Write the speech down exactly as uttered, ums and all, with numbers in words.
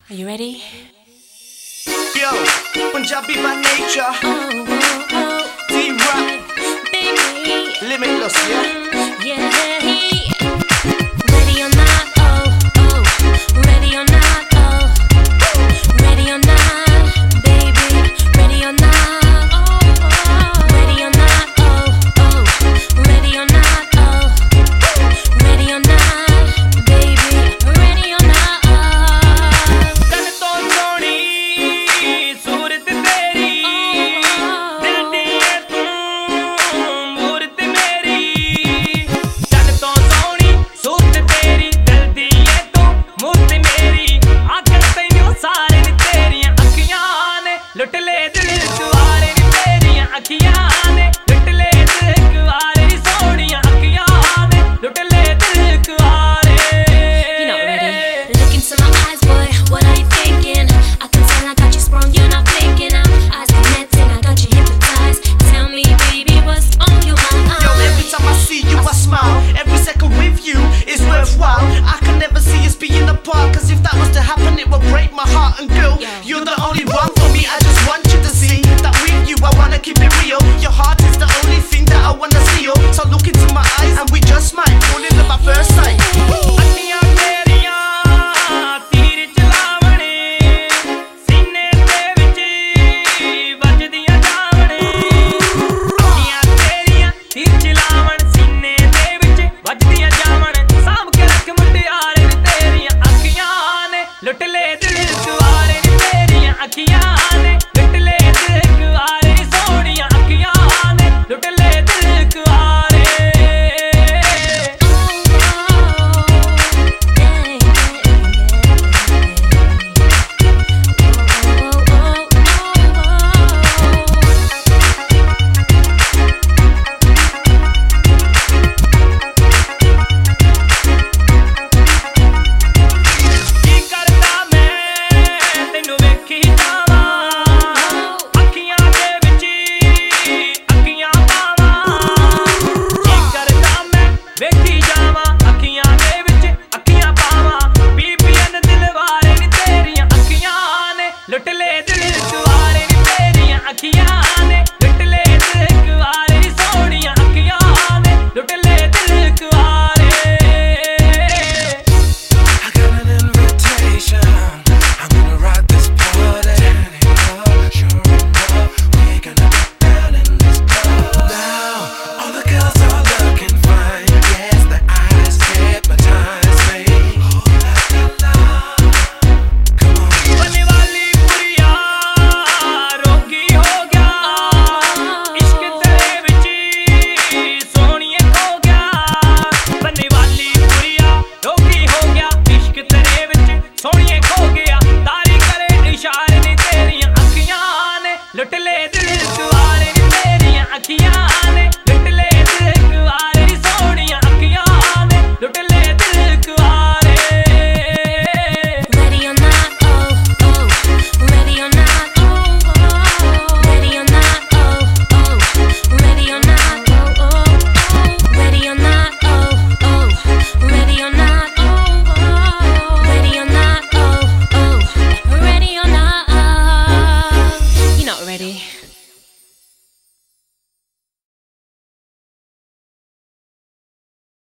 Are you ready? Yo, Punjabi by nature. Oh, oh, oh. D-Rap, Baby. Limitless, yeah? Yeah. Ready or not, oh, oh. Ready or not, oh. Ready or not, baby. Ready or not, oh, oh. Ready or not, oh, oh. Ready or not, oh. Ready or not, baby. Ready or not. तन तो सोनी सूरत तेरी दिल दी है तू मूरत मेरी तन तो सोनी सूरत तेरी दिल दी है तू मूरत मेरी आकर तैनू सारे नी तेरियां अखियां ने लुट ले दिल दुआरे नी तेरियां अखियां ने लुट ले दिल दुआरे नी सोनियां अखियां ने लुट ले दिल दुआरे You're not ready. Look into my eyes, boy. What are you thinking? I can tell I got you sprung. You're not blinking. Our eyes connecting. I got you hypnotized. Tell me, baby, what's on your mind? Yo, every time I see you, I smile. Every second with you is worthwhile. I can never see us being apart, cause if that was to happen, it would break my heart. And girl, you're the only one for me. I just want you to see that with you, I wanna keep it real. Your heart is the only thing that I wanna see. Oh, so look into my eyes, and we just might fall in love at first sight. ਅੱਖੀਆਂ ਤੇਰੀਆਂ ਤੀਰ ਚਲਾਵਣੇ ਸੀਨੇ ਦੇ ਵਿੱਚ ਵੱਜਦੀਆਂ ਜਾਵਣ ਅੱਖੀਆਂ ਤੇਰੀਆਂ ਤੀਰ ਚਲਾਵਣ ਸੀਨੇ ਦੇ ਵਿੱਚ ਵੱਜਦੀਆਂ ਜਾਵਣ ਸਾਂਭ ਕੇ ਰੱਖ ਮੁਟਿਆਰੇ ਨੀ ਤੇਰੀਆਂ ਅੱਖੀਆਂ ਨੇ ਲੁੱਟ ਲੈ ਦਿਲ ਦੁਆਰੇ ਨੀ ਤੇਰੀਆਂ ਅੱਖੀਆਂ ਨੇ